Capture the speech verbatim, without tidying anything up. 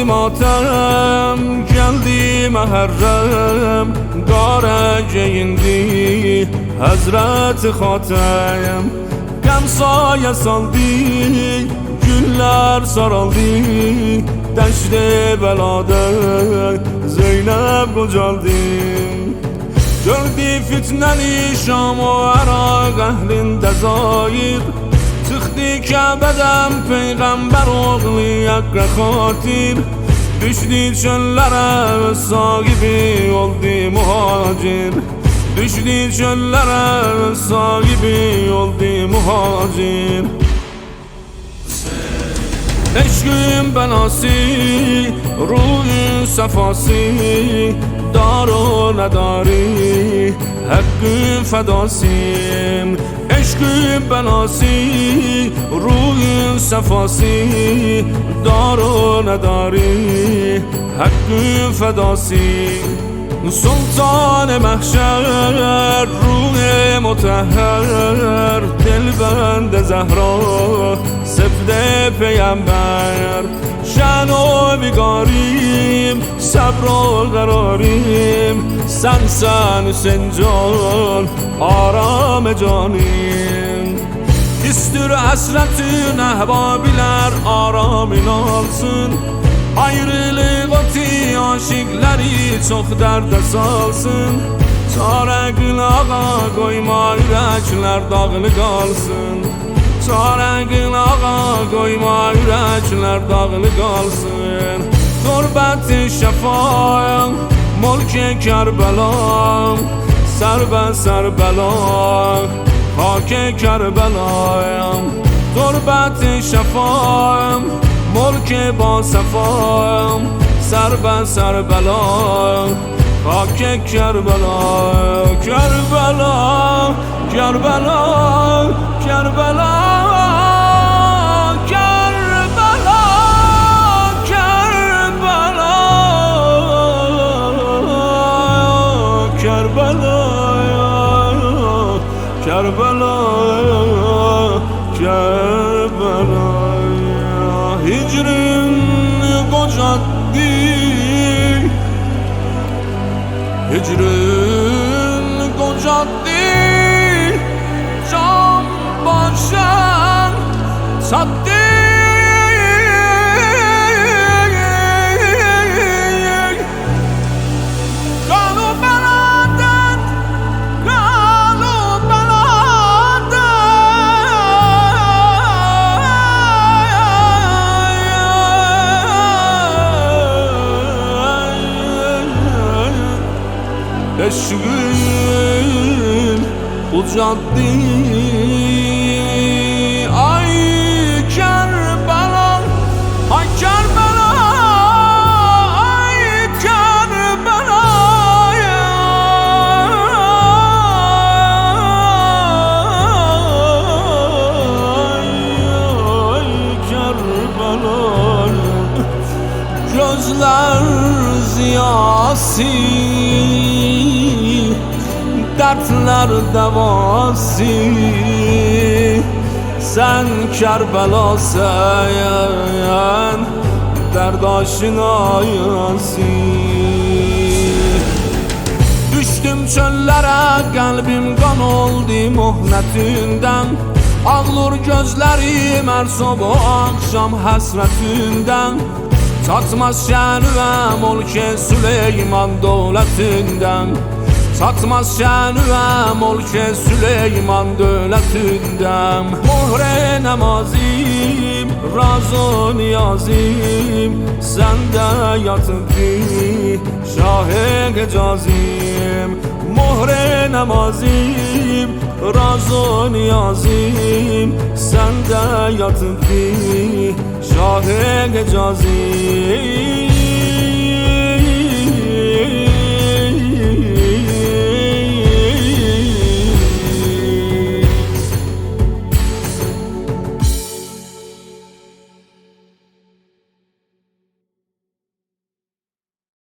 oldu matem, geldi Muharrem, gare geyindi Hazreti Hatem. Gəm sayə saldı, güller saraldı, dəşt-i bəlada Zeynəb qocaldı. Gördü fitnəni Şam o Əraq əhlində zahir, çıxdı Kəbədən Peyğəmbər oğlu Əqrə xatir. Düşdü çöllərə sahibi oldu muhacir, düşdü çöllərə sahibi oldu muhacir. Eşqin bəlası, ruhun səfası, darı nədari, həqqin fədasım. Eşqin bəlası, ruhun səfası, darı nədari, həqqin fədasım. Sultan Mahşer, ruh mutahhar, dilband Zehra, sifde Peygamber. Şan o bigarim, sabr o qararim, sen sen Hüseyin can, aram canim. İstir hasretin ahbabiler aramin alsın, ayrılık oti aşıkları çok dərdə salsın. Çarə qılağa qoyma ürəklər dağlı qalsın, çarə qılağa qoyma ürəklər dağlı qalsın. Qurbəti şəfa, mulk-i Kərbəla, sərbə sərbəla, xak-i Kərbəla. Qurbəti şəfa, mulk-i basəfa, sərbə sərbəla, xak-i Kərbəla. Kərbəla, Kərbəla, Kərbəla, Kərbəla, Kərbəla, Kərbəla, Kərbəla, Kərbəla. Hicrin qocaddı, hicrin qocaddı, can başan çatdı. Eşqin ucaddı, ay Kərbəla, ay Kərbəla, ay Kərbəla. Ay Kərbəla, gözler ziyası, dertler devası. Sen Kerbela sen, derd aşinayası. Düştüm çöllere, kalbim kan oldu muhnetinden. Ağlur gözlerim her sabah akşam hasretinden. Çatmaz şənüəm ol-ki Süleyman dövlətindən, çatmaz şənüəm ol-ki Süleyman dövlətindən. Mohr-i namazim, raz-o niyazim, səndə yatıbdı şah-ı Hicazim. Mohr-i namazim, raz-o niyazim, səndə yatıbdı şah-ı Hicazim.